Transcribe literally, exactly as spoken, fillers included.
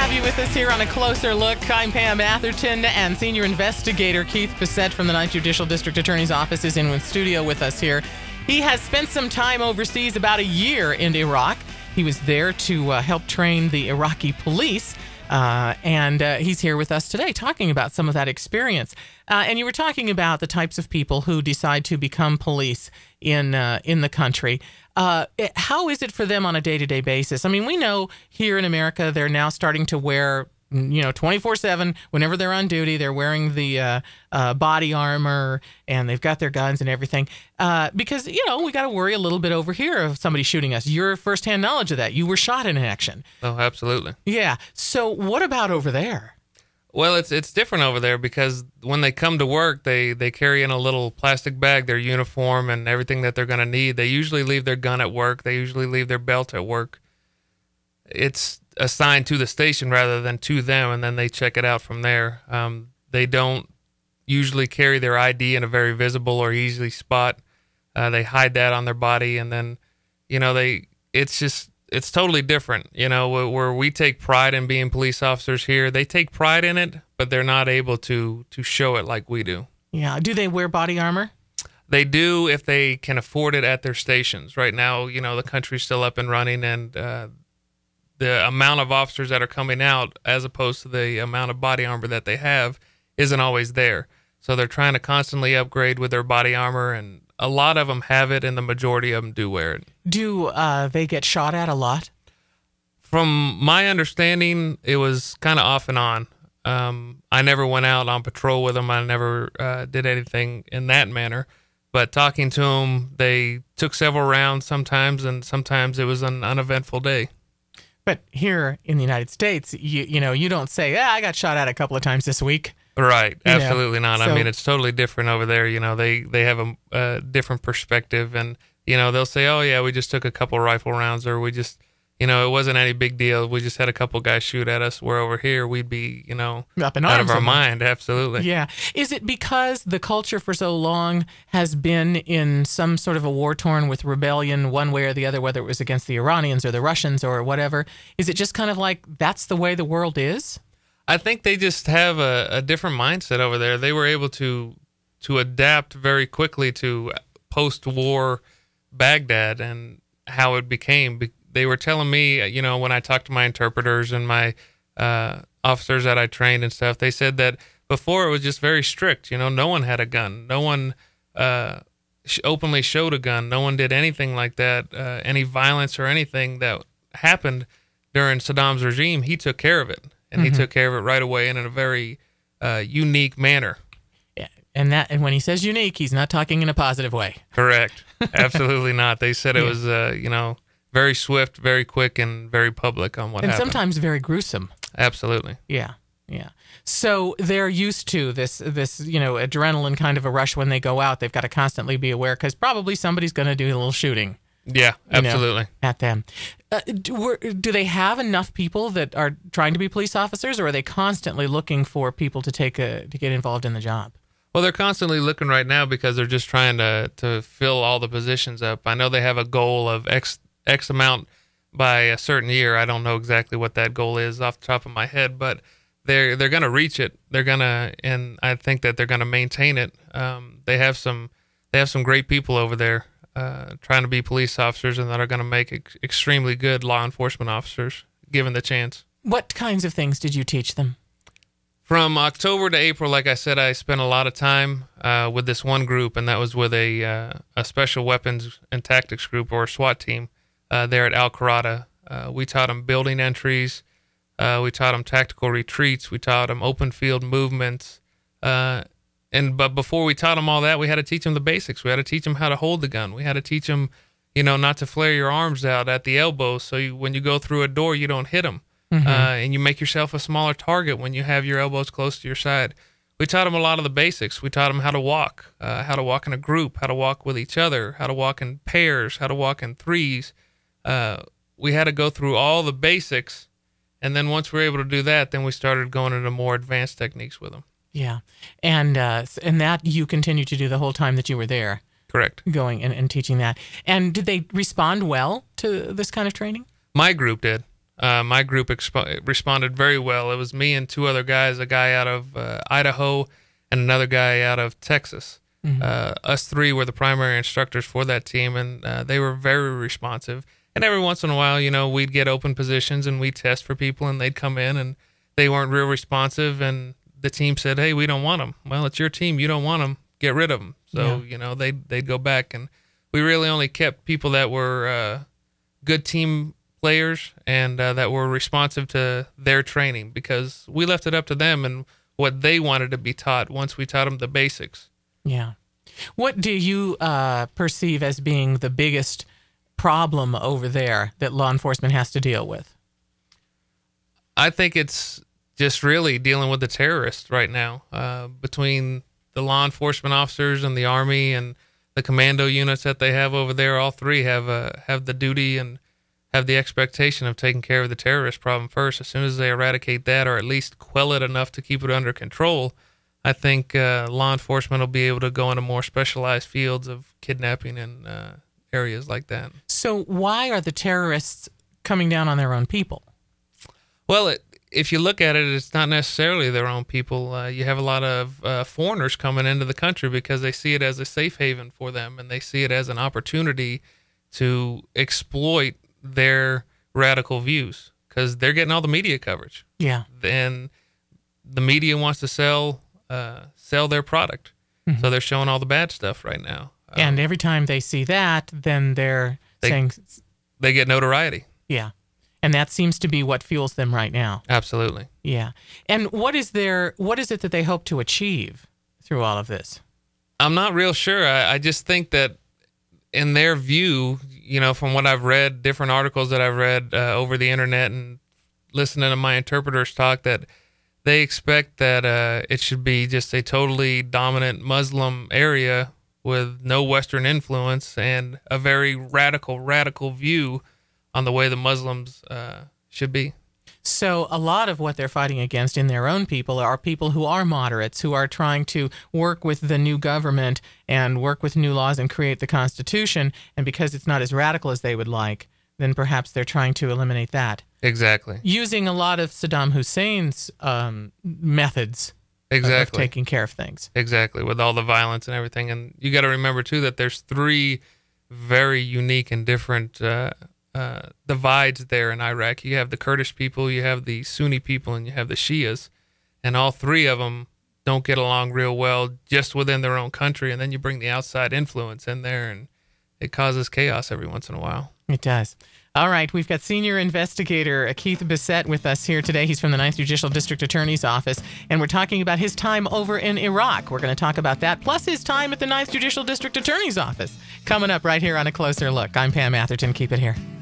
have you with us here on A Closer Look. I'm Pam Atherton, and Senior Investigator Keith Bissett from the ninth Judicial District Attorney's Office is in the studio with us here. He has spent some time overseas, about a year in Iraq. He was there to uh, help train the Iraqi police, uh, and uh, he's here with us today talking about some of that experience. Uh, and you were talking about the types of people who decide to become police in uh, in the country. Uh, it, how is it for them on a day-to-day basis? I mean, we know here in America they're now starting to wear, you know, twenty-four seven, whenever they're on duty, they're wearing the uh, uh, body armor, and they've got their guns and everything. Uh, because, you know, we got to worry a little bit over here of somebody shooting us. You're firsthand knowledge of that. You were shot in action. Oh, absolutely. Yeah. So what about over there? Well, it's it's different over there because when they come to work, they, they carry in a little plastic bag their uniform and everything that they're going to need. They usually leave their gun at work. They usually leave their belt at work. It's assigned to the station rather than to them, and then they check it out from there. Um, they don't usually carry their I D in a very visible or easy spot. Uh, they hide that on their body, and then, you know, they it's just... it's totally different, you know, where we take pride in being police officers here. They take pride in it, but they're not able to to show it like we do. Yeah. Do they wear body armor? They do if they can afford it at their stations. Right now, you know, the country's still up and running, and uh, the amount of officers that are coming out as opposed to the amount of body armor that they have isn't always there. So they're trying to constantly upgrade with their body armor, and a lot of them have it, and the majority of them do wear it. Do uh, they get shot at a lot? From my understanding, it was kind of off and on. Um, I never went out on patrol with them. I never uh, did anything in that manner. But talking to them, they took several rounds sometimes, and sometimes it was an uneventful day. But here in the United States, you you know, you don't say, "Yeah, I got shot at a couple of times this week." Right. You Absolutely know, not. so, I mean, it's totally different over there. You know, they, they have a, a different perspective, and, you know, they'll say, oh, yeah, we just took a couple rifle rounds, or we just, you know, it wasn't any big deal. We just had a couple guys shoot at us. Where over here, we'd be, you know, up in out arms of our and- mind. Absolutely. Yeah. Is it because the culture for so long has been in some sort of a war-torn with rebellion one way or the other, whether it was against the Iranians or the Russians or whatever? Is it just kind of like that's the way the world is? I think they just have a, a different mindset over there. They were able to to adapt very quickly to post-war Baghdad and how it became. They were telling me, you know, when I talked to my interpreters and my uh, officers that I trained and stuff, they said that before it was just very strict. You know, no one had a gun. No one uh, openly showed a gun. No one did anything like that. Uh, any violence or anything that happened during Saddam's regime, he took care of it. And he mm-hmm. took care of it right away and in a very uh, unique manner. Yeah, and that, and when he says unique, he's not talking in a positive way. Correct. Absolutely not. They said it yeah. was, uh, you know, very swift, very quick, and very public on what and happened. And sometimes very gruesome. Absolutely. Yeah, yeah. So they're used to this, this you know, adrenaline kind of a rush when they go out. They've got to constantly be aware because probably somebody's going to do a little shooting. Yeah, absolutely. You know, at them. Uh, do, were, do they have enough people that are trying to be police officers, or are they constantly looking for people to take a, to get involved in the job? Well, they're constantly looking right now because they're just trying to, to fill all the positions up. I know they have a goal of X, X amount by a certain year. I don't know exactly what that goal is off the top of my head, but they're they're going to reach it. They're going to, and I think that they're going to maintain it. Um, they have some they have some great people over there. Uh, trying to be police officers and that are going to make ex- extremely good law enforcement officers, given the chance. What kinds of things did you teach them? From October to April, like I said, I spent a lot of time uh, with this one group, and that was with a uh, a special weapons and tactics group, or SWAT team, uh, there at Al Kharada. Uh, we taught them building entries. Uh, we taught them tactical retreats. We taught them open field movements. Uh, And but before we taught them all that, we had to teach them the basics. We had to teach them how to hold the gun. We had to teach them, you know, not to flare your arms out at the elbows. So you, when you go through a door, you don't hit them. Mm-hmm. Uh, and you make yourself a smaller target when you have your elbows close to your side. We taught them a lot of the basics. We taught them how to walk, uh, how to walk in a group, how to walk with each other, how to walk in pairs, how to walk in threes. Uh, we had to go through all the basics. And then once we were able to do that, then we started going into more advanced techniques with them. Yeah. And uh, and that you continued to do the whole time that you were there. Correct. Going and, and teaching that. And did they respond well to this kind of training? My group did. uh, my group expo- responded very well. It was me and two other guys, a guy out of uh, Idaho and another guy out of Texas. Mm-hmm. Uh, us three were the primary instructors for that team, and uh, they were very responsive. And every once in a while, you know, we'd get open positions and we'd test for people, and they'd come in and they weren't real responsive, and the team said, "Hey, we don't want them." Well, it's your team. You don't want them. Get rid of them. So, yeah. you know, they'd, they'd go back, and we really only kept people that were uh, good team players and uh, that were responsive to their training, because we left it up to them and what they wanted to be taught once we taught them the basics. Yeah. What do you uh, perceive as being the biggest problem over there that law enforcement has to deal with? I think it's just really dealing with the terrorists right now, uh, between the law enforcement officers and the Army and the commando units that they have over there. All three have uh, have the duty and have the expectation of taking care of the terrorist problem first. As soon as they eradicate that, or at least quell it enough to keep it under control, I think uh, law enforcement will be able to go into more specialized fields of kidnapping and uh, areas like that. So why are the terrorists coming down on their own people? Well, it, if you look at it, it's not necessarily their own people. Uh, you have a lot of uh, foreigners coming into the country because they see it as a safe haven for them, and they see it as an opportunity to exploit their radical views because they're getting all the media coverage. Yeah. And the media wants to sell uh, sell their product. Mm-hmm. So they're showing all the bad stuff right now. And um, every time they see that, then they're they, saying... They get notoriety. Yeah. And that seems to be what fuels them right now. Absolutely. Yeah. And what is their, what is it that they hope to achieve through all of this? I'm not real sure. I, I just think that in their view, you know, from what I've read, different articles that I've read uh, over the internet and listening to my interpreters talk, that they expect that uh, it should be just a totally dominant Muslim area with no Western influence and a very radical, radical view on the way the Muslims uh, should be. So a lot of what they're fighting against in their own people are people who are moderates, who are trying to work with the new government and work with new laws and create the Constitution. And because it's not as radical as they would like, then perhaps they're trying to eliminate that. Exactly. Using a lot of Saddam Hussein's um, methods exactly. of taking care of things. Exactly, with all the violence and everything. And you got to remember, too, that there's three very unique and different uh, uh, divides there in Iraq. You have the Kurdish people, you have the Sunni people, and you have the Shias. And all three of them don't get along real well just within their own country. And then you bring the outside influence in there, and it causes chaos every once in a while. It does. All right, we've got senior investigator Keith Bissett with us here today. He's from the ninth Judicial District Attorney's Office, and we're talking about his time over in Iraq. We're going to talk about that, plus his time at the ninth Judicial District Attorney's Office, coming up right here on A Closer Look. I'm Pam Atherton. Keep it here.